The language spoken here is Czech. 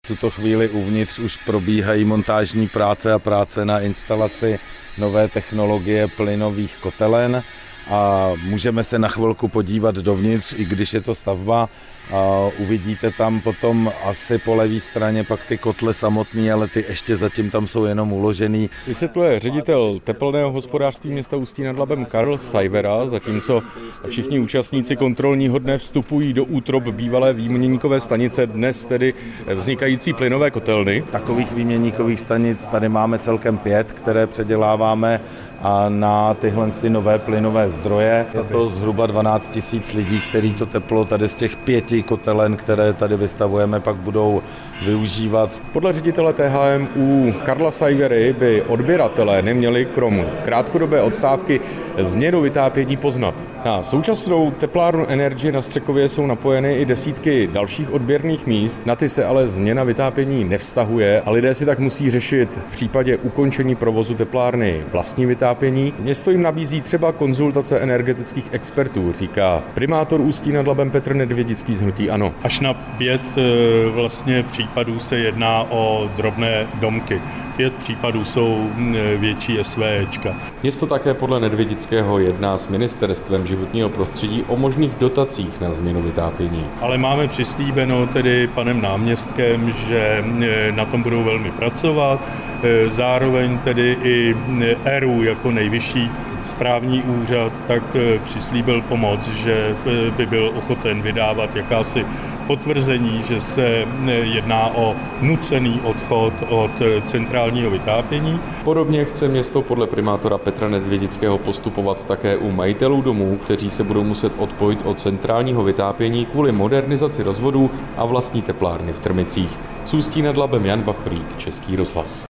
V tuto chvíli uvnitř už probíhají montážní práce a práce na instalaci nové technologie plynových kotelen a můžeme se na chvilku podívat dovnitř, i když je to stavba. A uvidíte tam potom asi po levé straně pak ty kotle samotný, ale ty ještě zatím tam jsou jenom uložený. Vysvětluje ředitel tepelného hospodářství města Ústí nad Labem Karl Sajvera, zatímco všichni účastníci kontrolního dne vstupují do útrob bývalé výměníkové stanice, dnes tedy vznikající plynové kotelny. Takových výměníkových stanic tady máme celkem 5, které předěláváme a na tyhle nové plynové zdroje. Je to zhruba 12 000 lidí, který to teplo tady z těch 5 kotelen, které tady vystavujeme, pak budou využívat. Podle ředitele THM u Karla Sajvery by odběratelé neměli krom krátkodobé odstávky změnu vytápění poznat. Na současnou teplárnu Energy na Střekově jsou napojeny i desítky dalších odběrných míst, na ty se ale změna vytápění nevztahuje a lidé si tak musí řešit v případě ukončení provozu teplárny vlastní vytápění. Město jim nabízí třeba konzultace energetických expertů, říká primátor Ústí nad Labem Petr Nedvědický z hnutí ANO. Až na 5 vlastně případů se jedná o drobné domky. 5 případů jsou větší SVČka. Město také podle Nedvědického jedná s Ministerstvem životního prostředí o možných dotacích na změnu vytápění. Ale máme přislíbeno tedy panem náměstkem, že na tom budou velmi pracovat. Zároveň tedy i ERÚ jako nejvyšší správní úřad tak přislíbil pomoc, že by byl ochoten vydávat jakási potvrzení, že se jedná o nucený odchod od centrálního vytápění. Podobně chce město podle primátora Petra Nedvědického postupovat také u majitelů domů, kteří se budou muset odpojit od centrálního vytápění kvůli modernizaci rozvodů a vlastní teplárny v Trmicích. Z Ústí nad Labem Jan Bachlík, Český rozhlas.